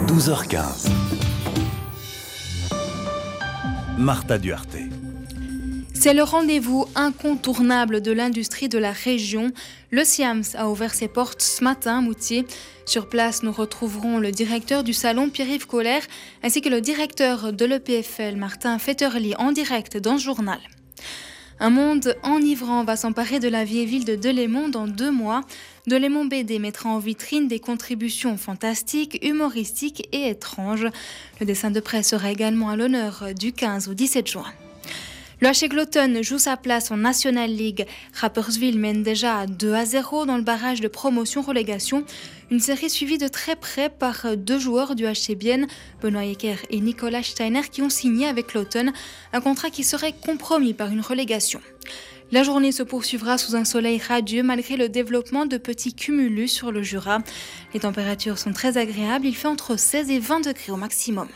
12h15. Martha Duarte. C'est le rendez-vous incontournable de l'industrie de la région. Le SIAMS a ouvert ses portes ce matin à Moutier. Sur place, nous retrouverons le directeur du salon, Pierre-Yves Colère, ainsi que le directeur de l'EPFL, Martin Fetterly, en direct dans ce journal. Un monde enivrant va s'emparer de la vieille ville de Delémont dans 2 mois. Delémont BD mettra en vitrine des contributions fantastiques, humoristiques et étranges. Le dessin de presse sera également à l'honneur du 15 au 17 juin. Le HC Gloton joue sa place en National League. Rapperswil mène déjà à 2-0 dans le barrage de promotion-relégation. Une série suivie de très près par 2 joueurs du HC Bienne, Benoît Ecker et Nicolas Steiner, qui ont signé avec Gloton un contrat qui serait compromis par une relégation. La journée se poursuivra sous un soleil radieux malgré le développement de petits cumulus sur le Jura. Les températures sont très agréables, il fait entre 16 et 20 degrés au maximum.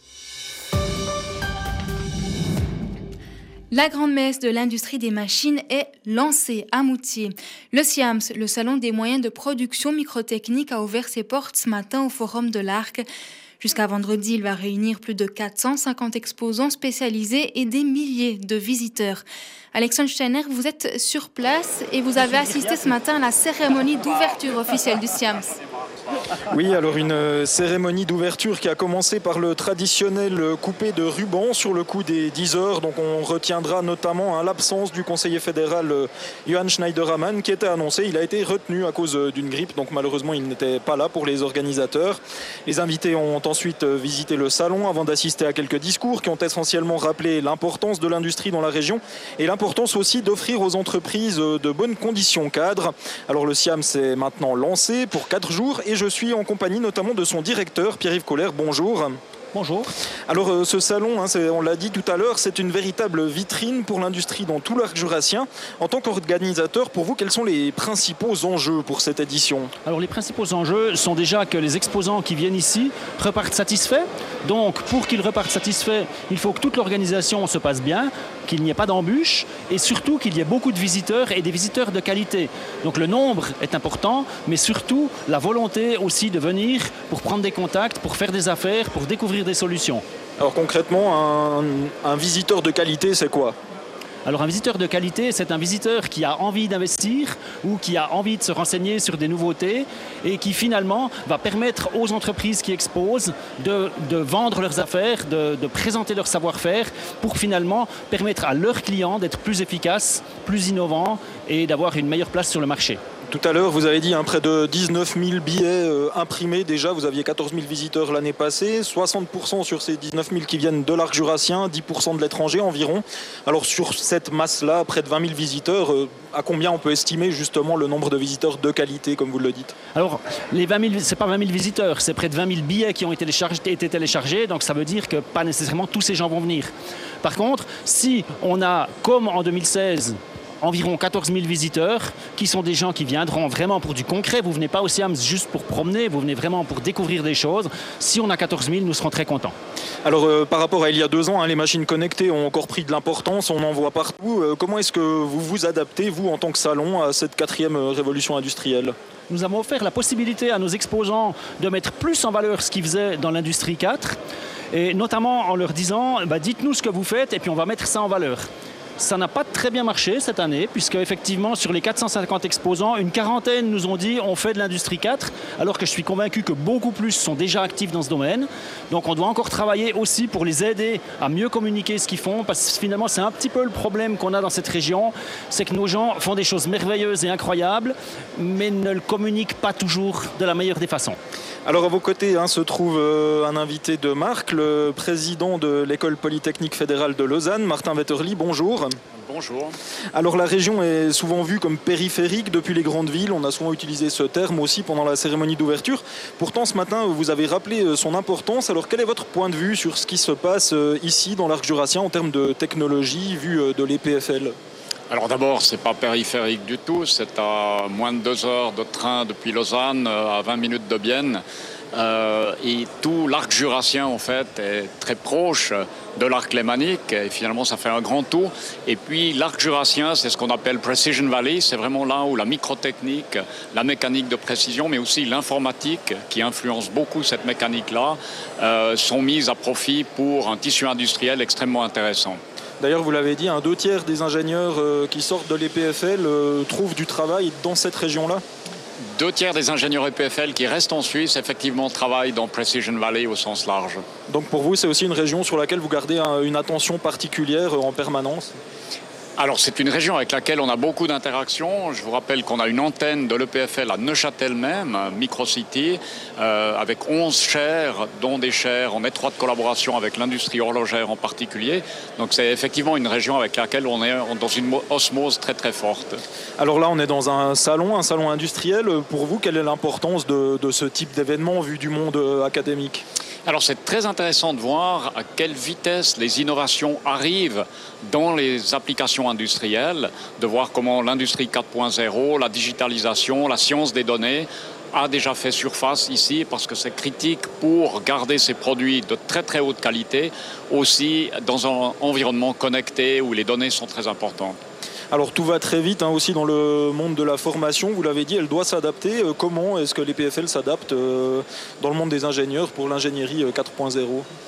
La grande messe de l'industrie des machines est lancée à Moutier. Le SIAMS, le salon des moyens de production microtechnique, a ouvert ses portes ce matin au Forum de l'Arc. Jusqu'à vendredi, il va réunir plus de 450 exposants spécialisés et des milliers de visiteurs. Alexandre Steiner, vous êtes sur place et vous avez assisté ce matin à la cérémonie d'ouverture officielle du SIAMS. Oui, alors une cérémonie d'ouverture qui a commencé par le traditionnel coupé de ruban sur le coup des 10 heures. Donc on retiendra notamment l'absence du conseiller fédéral Johann Schneiderman qui était annoncé. Il a été retenu à cause d'une grippe, donc malheureusement il n'était pas là pour les organisateurs. Les invités ont ensuite visité le salon avant d'assister à quelques discours qui ont essentiellement rappelé l'importance de l'industrie dans la région et l'importance aussi d'offrir aux entreprises de bonnes conditions cadres. Alors le SIAMS est maintenant lancé pour 4 jours et je suis en compagnie notamment de son directeur, Pierre-Yves Colère. Bonjour. Bonjour. Alors ce salon, on l'a dit tout à l'heure, c'est une véritable vitrine pour l'industrie dans tout l'arc jurassien. En tant qu'organisateur, pour vous, quels sont les principaux enjeux pour cette édition ? Alors les principaux enjeux sont déjà que les exposants qui viennent ici repartent satisfaits. Donc pour qu'ils repartent satisfaits, il faut que toute l'organisation se passe bien, qu'il n'y ait pas d'embûches et surtout qu'il y ait beaucoup de visiteurs et des visiteurs de qualité. Donc le nombre est important, mais surtout la volonté aussi de venir pour prendre des contacts, pour faire des affaires, pour découvrir des solutions. Alors concrètement, un visiteur de qualité, c'est quoi ? Alors un visiteur de qualité, c'est un visiteur qui a envie d'investir ou qui a envie de se renseigner sur des nouveautés et qui finalement va permettre aux entreprises qui exposent de vendre leurs affaires, de présenter leur savoir-faire pour finalement permettre à leurs clients d'être plus efficaces, plus innovants et d'avoir une meilleure place sur le marché. Tout à l'heure, vous avez dit près de 19 000 billets imprimés déjà. Vous aviez 14 000 visiteurs l'année passée, 60% sur ces 19 000 qui viennent de l'arc jurassien, 10% de l'étranger environ. Alors sur cette masse-là, près de 20 000 visiteurs, à combien on peut estimer justement le nombre de visiteurs de qualité, comme vous le dites ? Alors, les 20 000, c'est pas 20 000 visiteurs, c'est près de 20 000 billets qui ont été téléchargés, donc ça veut dire que pas nécessairement tous ces gens vont venir. Par contre, si on a, comme en 2016, environ 14 000 visiteurs qui sont des gens qui viendront vraiment pour du concret. Vous ne venez pas au SIAMS juste pour promener, vous venez vraiment pour découvrir des choses. Si on a 14 000, nous serons très contents. Alors par rapport à il y a 2 ans, les machines connectées ont encore pris de l'importance, on en voit partout. Comment est-ce que vous vous adaptez, vous en tant que salon, à cette 4e révolution industrielle ? Nous avons offert la possibilité à nos exposants de mettre plus en valeur ce qu'ils faisaient dans l'industrie 4 et notamment en leur disant dites-nous ce que vous faites et puis on va mettre ça en valeur. Ça n'a pas très bien marché cette année, puisque effectivement sur les 450 exposants, une quarantaine nous ont dit on fait de l'industrie 4, alors que je suis convaincu que beaucoup plus sont déjà actifs dans ce domaine. Donc on doit encore travailler aussi pour les aider à mieux communiquer ce qu'ils font, parce que finalement c'est un petit peu le problème qu'on a dans cette région, c'est que nos gens font des choses merveilleuses et incroyables, mais ne le communiquent pas toujours de la meilleure des façons. Alors à vos côtés se trouve un invité de marque, le président de l'école polytechnique fédérale de Lausanne, Martin Fetterly. Bonjour. Bonjour. Alors la région est souvent vue comme périphérique depuis les grandes villes. On a souvent utilisé ce terme aussi pendant la cérémonie d'ouverture. Pourtant ce matin, vous avez rappelé son importance. Alors quel est votre point de vue sur ce qui se passe ici dans l'arc jurassien en termes de technologie vue de l'EPFL ? Alors d'abord, c'est pas périphérique du tout. C'est à moins de 2 heures de train depuis Lausanne, à 20 minutes de Bienne. et tout l'arc jurassien en fait est très proche de l'arc lémanique et finalement ça fait un grand tout. Et puis l'arc jurassien, c'est ce qu'on appelle Precision Valley, c'est vraiment là où la microtechnique, la mécanique de précision, mais aussi l'informatique qui influence beaucoup cette mécanique-là, sont mises à profit pour un tissu industriel extrêmement intéressant. D'ailleurs, vous l'avez dit, 2/3 des ingénieurs qui sortent de l'EPFL trouvent du travail dans cette région-là. 2/3 des ingénieurs EPFL qui restent en Suisse, effectivement, travaillent dans Precision Valley au sens large. Donc pour vous, c'est aussi une région sur laquelle vous gardez une attention particulière en permanence? Alors c'est une région avec laquelle on a beaucoup d'interactions. Je vous rappelle qu'on a une antenne de l'EPFL à Neuchâtel même, Microcity, avec 11 chaires, dont des chaires en étroite collaboration avec l'industrie horlogère en particulier. Donc c'est effectivement une région avec laquelle on est dans une osmose très très forte. Alors là, on est dans un salon industriel. Pour vous, quelle est l'importance de ce type d'événement vu du monde académique ? Alors c'est très intéressant de voir à quelle vitesse les innovations arrivent dans les applications industrielles, de voir comment l'industrie 4.0, la digitalisation, la science des données a déjà fait surface ici parce que c'est critique pour garder ces produits de très très haute qualité aussi dans un environnement connecté où les données sont très importantes. Alors tout va très vite aussi dans le monde de la formation, vous l'avez dit, elle doit s'adapter. Comment est-ce que l'EPFL s'adapte dans le monde des ingénieurs pour l'ingénierie 4.0 ?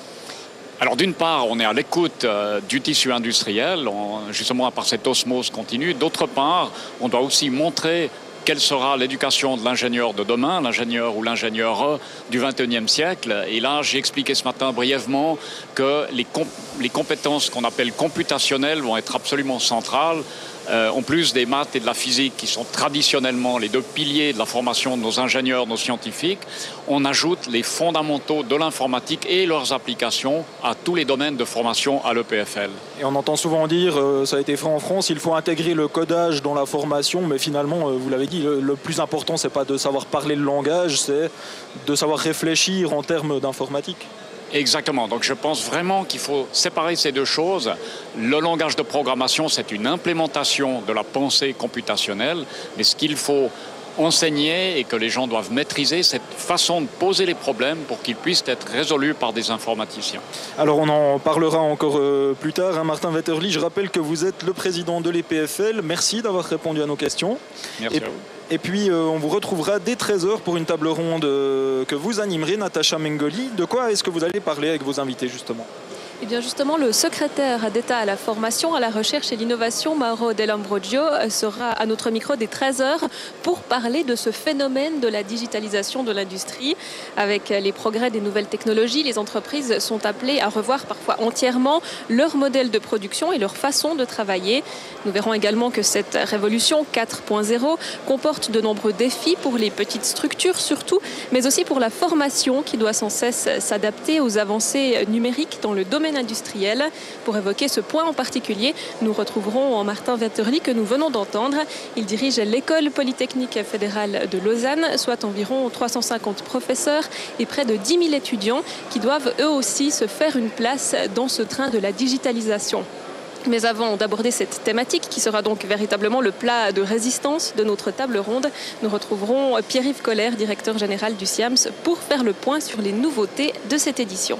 Alors d'une part, on est à l'écoute du tissu industriel, justement par cette osmose continue. D'autre part, on doit aussi montrer quelle sera l'éducation de l'ingénieur de demain, l'ingénieur ou l'ingénieure du XXIe siècle. Et là, j'ai expliqué ce matin brièvement que les compétences qu'on appelle computationnelles vont être absolument centrales. En plus des maths et de la physique qui sont traditionnellement les deux piliers de la formation de nos ingénieurs, nos scientifiques, on ajoute les fondamentaux de l'informatique et leurs applications à tous les domaines de formation à l'EPFL. Et on entend souvent dire, ça a été fait en France, il faut intégrer le codage dans la formation, mais finalement, vous l'avez dit, le plus important, c'est pas de savoir parler le langage, c'est de savoir réfléchir en termes d'informatique. Exactement. Donc je pense vraiment qu'il faut séparer ces deux choses. Le langage de programmation, c'est une implémentation de la pensée computationnelle, mais ce qu'il faut enseigner et que les gens doivent maîtriser cette façon de poser les problèmes pour qu'ils puissent être résolus par des informaticiens. Alors on en parlera encore plus tard. Martin Wetterli, je rappelle que vous êtes le président de l'EPFL. Merci d'avoir répondu à nos questions. Merci à vous. Et puis on vous retrouvera dès 13h pour une table ronde que vous animerez, Natacha Mengoli. De quoi est-ce que vous allez parler avec vos invités justement ? Eh bien justement, le secrétaire d'État à la formation, à la recherche et l'innovation, Mauro Dell'Ambrogio, sera à notre micro dès 13h pour parler de ce phénomène de la digitalisation de l'industrie. Avec les progrès des nouvelles technologies, les entreprises sont appelées à revoir parfois entièrement leur modèle de production et leur façon de travailler. Nous verrons également que cette révolution 4.0 comporte de nombreux défis pour les petites structures surtout, mais aussi pour la formation qui doit sans cesse s'adapter aux avancées numériques dans le domaine industriel. Pour évoquer ce point en particulier, nous retrouverons Martin Wetterli que nous venons d'entendre. Il dirige l'École polytechnique fédérale de Lausanne, soit environ 350 professeurs et près de 10 000 étudiants qui doivent eux aussi se faire une place dans ce train de la digitalisation. Mais avant d'aborder cette thématique, qui sera donc véritablement le plat de résistance de notre table ronde, nous retrouverons Pierre-Yves Koller, directeur général du SIAMS, pour faire le point sur les nouveautés de cette édition.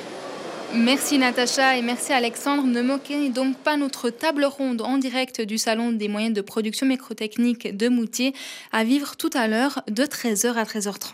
Merci Natacha et merci Alexandre. Ne manquez donc pas notre table ronde en direct du Salon des moyens de production microtechnique de Moutier à vivre tout à l'heure de 13h à 13h30.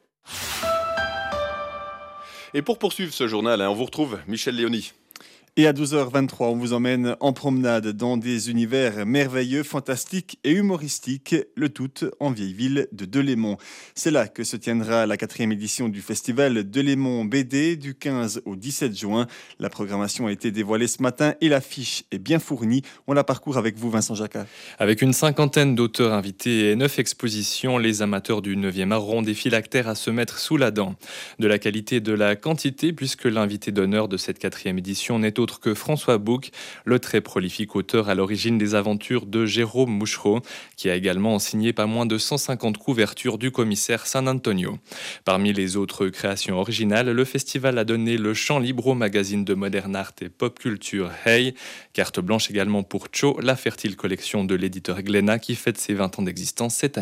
Et pour poursuivre ce journal, on vous retrouve Michel Léonie. Et à 12h23, on vous emmène en promenade dans des univers merveilleux, fantastiques et humoristiques, le tout en vieille ville de Delémont. C'est là que se tiendra la 4e édition du festival Delémont BD du 15 au 17 juin. La programmation a été dévoilée ce matin et l'affiche est bien fournie. On la parcourt avec vous, Vincent Jacquat. Avec une 50aine d'auteurs invités et 9 expositions, les amateurs du 9e art ont des phylactères à se mettre sous la dent. De la qualité et de la quantité, puisque l'invité d'honneur de cette 4e édition n'est autre que François Bouc, le très prolifique auteur à l'origine des aventures de Jérôme Mouchereau, qui a également signé pas moins de 150 couvertures du commissaire San Antonio. Parmi les autres créations originales, le festival a donné le champ libre au magazine de modern art et pop culture Hey, carte blanche également pour Cho, la fertile collection de l'éditeur Glénat qui fête ses 20 ans d'existence cette année.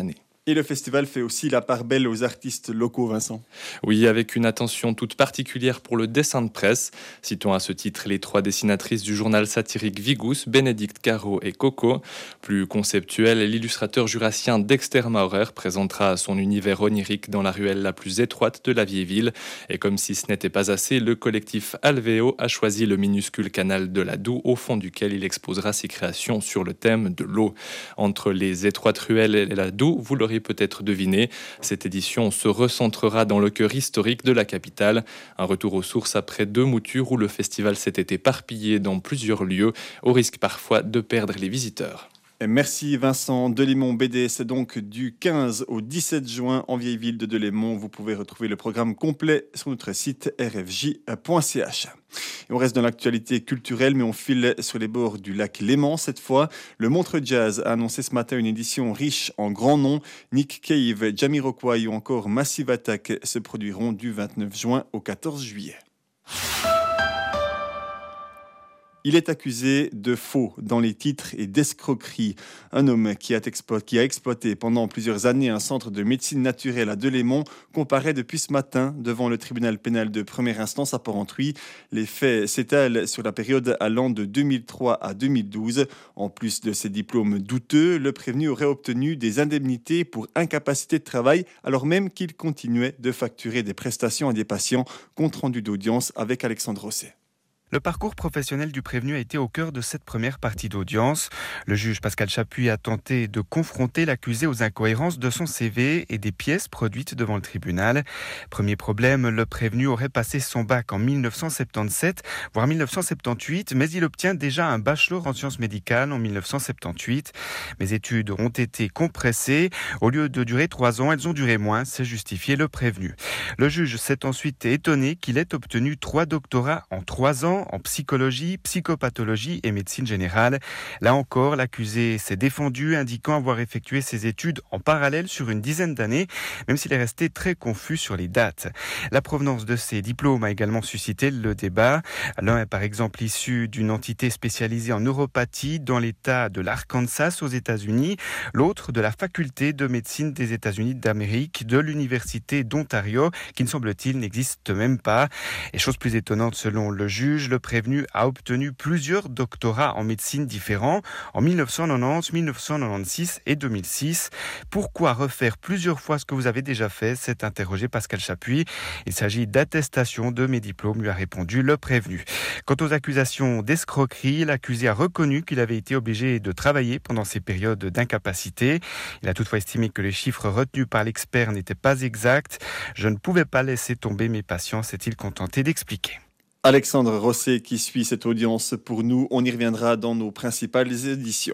Et le festival fait aussi la part belle aux artistes locaux, Vincent. Oui, avec une attention toute particulière pour le dessin de presse. Citons à ce titre les 3 dessinatrices du journal satirique Vigous, Bénédicte Caro et Coco. Plus conceptuel, l'illustrateur jurassien Dexter Maurer présentera son univers onirique dans la ruelle la plus étroite de la vieille ville. Et comme si ce n'était pas assez, le collectif Alvéo a choisi le minuscule canal de la Doue, au fond duquel il exposera ses créations sur le thème de l'eau. Entre les étroites ruelles et la Doue, vous l'aurez peut-être deviné, cette édition se recentrera dans le cœur historique de la capitale. Un retour aux sources après 2 moutures où le festival s'était éparpillé dans plusieurs lieux, au risque parfois de perdre les visiteurs. Merci Vincent. Delémont BD, c'est donc du 15 au 17 juin en vieille ville de Delémont. Vous pouvez retrouver le programme complet sur notre site rfj.ch. Et on reste dans l'actualité culturelle, mais on file sur les bords du lac Léman cette fois. Le Montreux Jazz a annoncé ce matin une édition riche en grands noms. Nick Cave, Jamiroquai ou encore Massive Attack se produiront du 29 juin au 14 juillet. Il est accusé de faux dans les titres et d'escroquerie. Un homme qui a exploité pendant plusieurs années un centre de médecine naturelle à Delémont comparaît depuis ce matin devant le tribunal pénal de première instance à Porrentruy. Les faits s'étalent sur la période allant de 2003 à 2012. En plus de ces diplômes douteux, le prévenu aurait obtenu des indemnités pour incapacité de travail alors même qu'il continuait de facturer des prestations à des patients. Compte rendu d'audience avec Alexandre Rosset. Le parcours professionnel du prévenu a été au cœur de cette première partie d'audience. Le juge Pascal Chapuis a tenté de confronter l'accusé aux incohérences de son CV et des pièces produites devant le tribunal. Premier problème, le prévenu aurait passé son bac en 1977, voire 1978, mais il obtient déjà un bachelor en sciences médicales en 1978. Mes études ont été compressées. Au lieu de durer 3 ans, elles ont duré moins, s'est justifié le prévenu. Le juge s'est ensuite étonné qu'il ait obtenu 3 doctorats en 3 ans, en psychologie, psychopathologie et médecine générale. Là encore, l'accusé s'est défendu, indiquant avoir effectué ses études en parallèle sur une dizaine d'années, même s'il est resté très confus sur les dates. La provenance de ces diplômes a également suscité le débat. L'un est par exemple issu d'une entité spécialisée en neuropathie dans l'État de l'Arkansas aux États-Unis, l'autre de la faculté de médecine des États-Unis d'Amérique de l'Université d'Ontario, qui ne semble-t-il n'existe même pas. Et chose plus étonnante selon le juge, le prévenu a obtenu plusieurs doctorats en médecine différents en 1990, 1996 et 2006. Pourquoi refaire plusieurs fois ce que vous avez déjà fait ? S'est interrogé Pascal Chapuis. Il s'agit d'attestation de mes diplômes, lui a répondu le prévenu. Quant aux accusations d'escroquerie, l'accusé a reconnu qu'il avait été obligé de travailler pendant ces périodes d'incapacité. Il a toutefois estimé que les chiffres retenus par l'expert n'étaient pas exacts. Je ne pouvais pas laisser tomber mes patients, s'est-il contenté d'expliquer. Alexandre Rosset qui suit cette audience pour nous. On y reviendra dans nos principales éditions.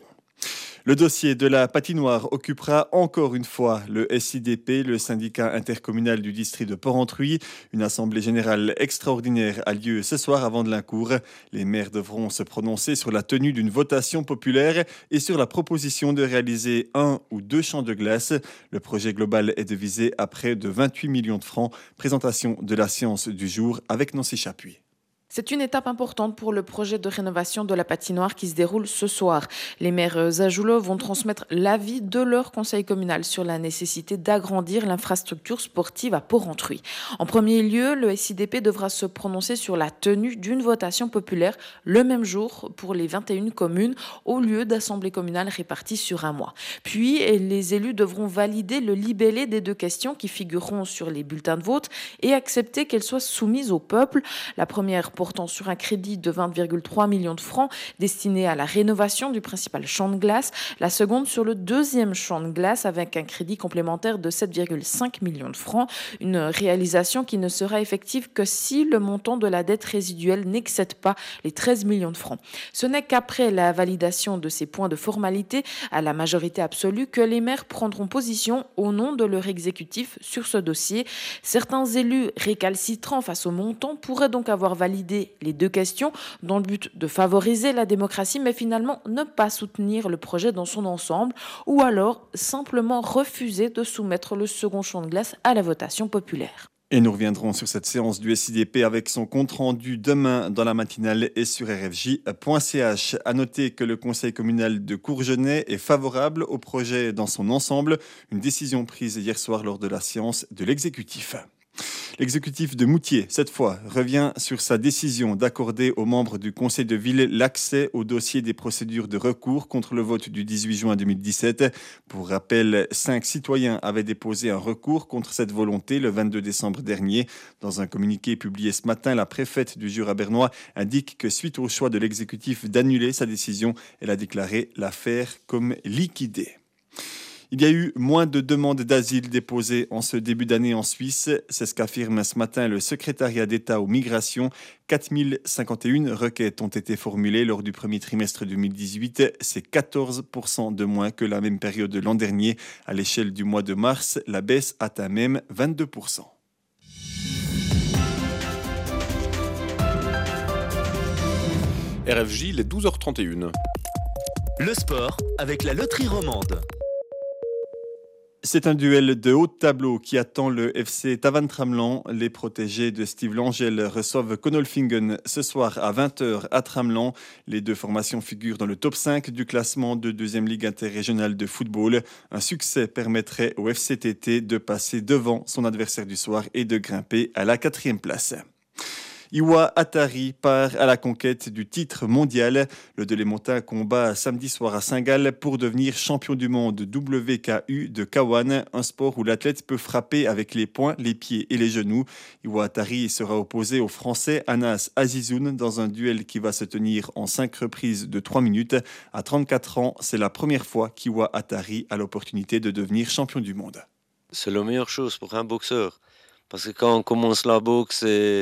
Le dossier de la patinoire occupera encore une fois le SIDP, le syndicat intercommunal du district de Porrentruy. Une assemblée générale extraordinaire a lieu ce soir avant de l'Incourt. Les maires devront se prononcer sur la tenue d'une votation populaire et sur la proposition de réaliser 1 ou 2 champs de glace. Le projet global est devisé à près de 28 millions de francs. Présentation de la séance du jour avec Nancy Chapuis. C'est une étape importante pour le projet de rénovation de la patinoire qui se déroule ce soir. Les maires Zajoulot vont transmettre l'avis de leur conseil communal sur la nécessité d'agrandir l'infrastructure sportive à Porrentruy. En premier lieu, le SIDP devra se prononcer sur la tenue d'une votation populaire le même jour pour les 21 communes au lieu d'assemblées communales réparties sur un mois. Puis, les élus devront valider le libellé des 2 questions qui figureront sur les bulletins de vote et accepter qu'elles soient soumises au peuple. La première portant sur un crédit de 20,3 millions de francs destiné à la rénovation du principal champ de glace. La seconde sur le 2e champ de glace avec un crédit complémentaire de 7,5 millions de francs. Une réalisation qui ne sera effective que si le montant de la dette résiduelle n'excède pas les 13 millions de francs. Ce n'est qu'après la validation de ces points de formalité à la majorité absolue que les maires prendront position au nom de leur exécutif sur ce dossier. Certains élus récalcitrants face au montant pourraient donc avoir validé les 2 questions dans le but de favoriser la démocratie, mais finalement ne pas soutenir le projet dans son ensemble ou alors simplement refuser de soumettre le second champ de glace à la votation populaire. Et nous reviendrons sur cette séance du SIDP avec son compte-rendu demain dans la matinale et sur rfj.ch. À noter que le conseil communal de Courgenay est favorable au projet dans son ensemble, une décision prise hier soir lors de la séance de l'exécutif. L'exécutif de Moutier, cette fois, revient sur sa décision d'accorder aux membres du conseil de ville l'accès au dossier des procédures de recours contre le vote du 18 juin 2017. Pour rappel, 5 citoyens avaient déposé un recours contre cette volonté le 22 décembre dernier. Dans un communiqué publié ce matin, la préfète du Jura bernois indique que suite au choix de l'exécutif d'annuler sa décision, elle a déclaré l'affaire comme liquidée. Il y a eu moins de demandes d'asile déposées en ce début d'année en Suisse. C'est ce qu'affirme ce matin le secrétariat d'État aux migrations. 4051 requêtes ont été formulées lors du premier trimestre 2018. C'est 14% de moins que la même période de l'an dernier. À l'échelle du mois de mars, la baisse atteint même 22%. RFJ, il est 12h31. Le sport avec la loterie romande. C'est un duel de haut de tableau qui attend le FC Tavannes-Tramelan. Les protégés de Steve Langel reçoivent Konolfingen ce soir à 20h à Tramelan. Les deux formations figurent dans le top 5 du classement de 2e Ligue interrégionale de football. Un succès permettrait au FCTT de passer devant son adversaire du soir et de grimper à la 4e place. Iwa Atari part à la conquête du titre mondial. Le Delémontain combat samedi soir à Saint-Gall pour devenir champion du monde WKU de Kawan, un sport où l'athlète peut frapper avec les poings, les pieds et les genoux. Iwa Atari sera opposé au Français Anas Azizoun dans un duel qui va se tenir en 5 reprises de 3 minutes. À 34 ans, c'est la première fois qu'Iwa Atari a l'opportunité de devenir champion du monde. C'est la meilleure chose pour un boxeur. Parce que quand on commence la boxe,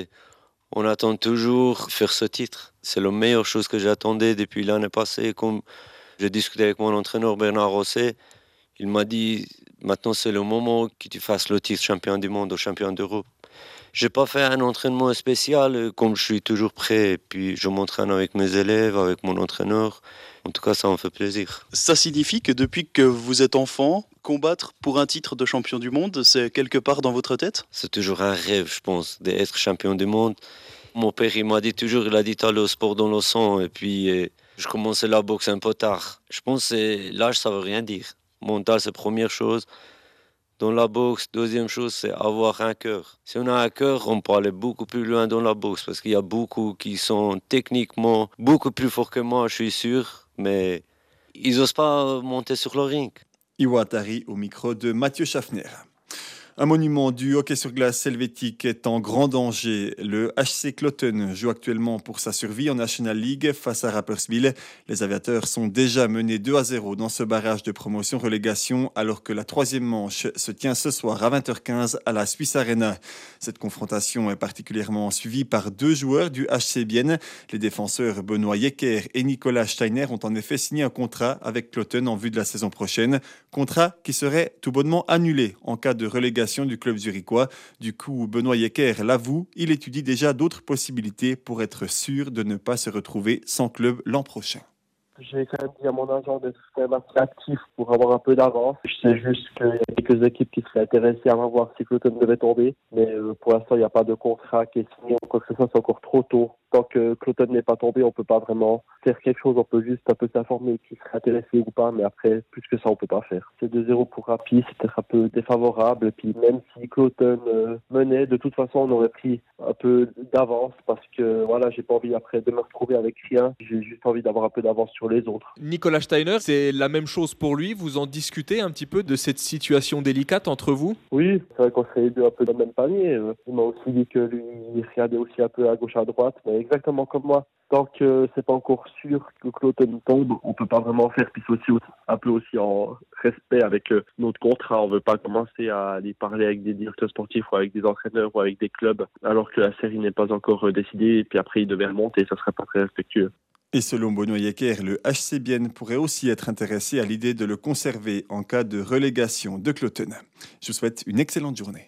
on attend toujours faire ce titre. C'est la meilleure chose que j'attendais depuis l'année passée. Comme j'ai discuté avec mon entraîneur Bernard Rosset, il m'a dit maintenant c'est le moment que tu fasses le titre champion du monde ou champion d'Europe. Je n'ai pas fait un entraînement spécial, comme je suis toujours prêt. Et puis je m'entraîne avec mes élèves, avec mon entraîneur. En tout cas, ça me fait plaisir. Ça signifie que depuis que vous êtes enfant, combattre pour un titre de champion du monde, c'est quelque part dans votre tête ? C'est toujours un rêve, je pense, d'être champion du monde. Mon père, il m'a dit toujours, il a dit, t'as le sport dans le sang. Et puis, je commençais la boxe un peu tard. Je pense que l'âge, ça veut rien dire. Mental, c'est la première chose. Dans la boxe, deuxième chose, c'est avoir un cœur. Si on a un cœur, on peut aller beaucoup plus loin dans la boxe. Parce qu'il y a beaucoup qui sont techniquement beaucoup plus forts que moi, je suis sûr. Mais ils n'osent pas monter sur le ring. Iwa Atari au micro de Mathieu Schaffner. Un monument du hockey sur glace helvétique est en grand danger. Le HC Cloton joue actuellement pour sa survie en National League face à Rapperswil. Les aviateurs sont déjà menés 2-0 dans ce barrage de promotion-relégation alors que la 3e manche se tient ce soir à 20h15 à la Swiss Arena. Cette confrontation est particulièrement suivie par 2 joueurs du HC Bienne. Les défenseurs Benoît Yecker et Nicolas Steiner ont en effet signé un contrat avec Cloton en vue de la saison prochaine. Contrat qui serait tout bonnement annulé en cas de relégation du club zurichois. Du coup, Benoît Yecker l'avoue, il étudie déjà d'autres possibilités pour être sûr de ne pas se retrouver sans club l'an prochain. J'ai quand même dit à mon agent d'être quand même assez actif pour avoir un peu d'avance. Je sais juste qu'il y a quelques équipes qui seraient intéressées à voir si Cloton devait tomber. Mais pour l'instant, il n'y a pas de contrat qui est signé. Quoi que ce soit, c'est encore trop tôt. Tant que Cloton n'est pas tombé, on ne peut pas vraiment faire quelque chose. On peut juste un peu s'informer qui serait intéressé ou pas. Mais après, plus que ça, on ne peut pas faire. C'est 2-0 pour Rapi. C'est peut-être un peu défavorable. Et puis même si Cloton menait, de toute façon, on aurait pris un peu d'avance. Parce que voilà, j'ai pas envie après de me retrouver avec rien. J'ai juste envie d'avoir un peu d'avance sur les autres. Nicolas Steiner, c'est la même chose pour lui. Vous en discutez un petit peu de cette situation délicate entre vous ? Oui, c'est vrai qu'on serait les deux un peu dans le même panier. Il m'a aussi dit que lui, il regardait aussi un peu à gauche, à droite, mais exactement comme moi. Tant que c'est pas encore sûr que Cloton tombe, on peut pas vraiment faire. Puis c'est aussi un peu aussi en respect avec notre contrat. On veut pas commencer à aller parler avec des directeurs sportifs ou avec des entraîneurs ou avec des clubs alors que la série n'est pas encore décidée. Et puis après, il devait remonter. Ça serait pas très respectueux. Et selon Benoît Yecker, le HC Bienne pourrait aussi être intéressé à l'idée de le conserver en cas de relégation de Cloton. Je vous souhaite une excellente journée.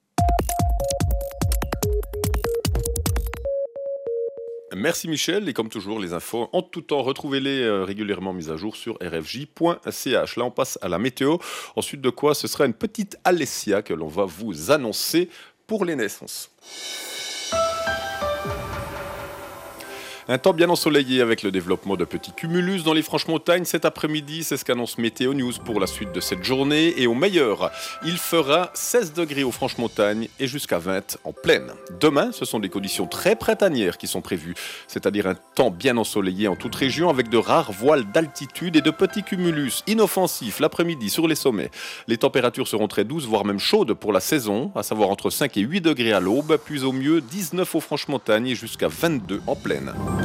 Merci Michel, et comme toujours, les infos en tout temps, retrouvez-les régulièrement mises à jour sur rfj.ch. Là, on passe à la météo. Ensuite de quoi, ce sera une petite Alessia que l'on va vous annoncer pour les naissances. Un temps bien ensoleillé avec le développement de petits cumulus dans les Franches-Montagnes cet après-midi, c'est ce qu'annonce Météo News pour la suite de cette journée. Et au meilleur, il fera 16 degrés aux Franches-Montagnes et jusqu'à 20 en plaine. Demain, ce sont des conditions très printanières qui sont prévues, c'est-à-dire un temps bien ensoleillé en toute région avec de rares voiles d'altitude et de petits cumulus inoffensifs l'après-midi sur les sommets. Les températures seront très douces, voire même chaudes pour la saison, à savoir entre 5 et 8 degrés à l'aube, puis au mieux 19 aux Franches-Montagnes et jusqu'à 22 en plaine.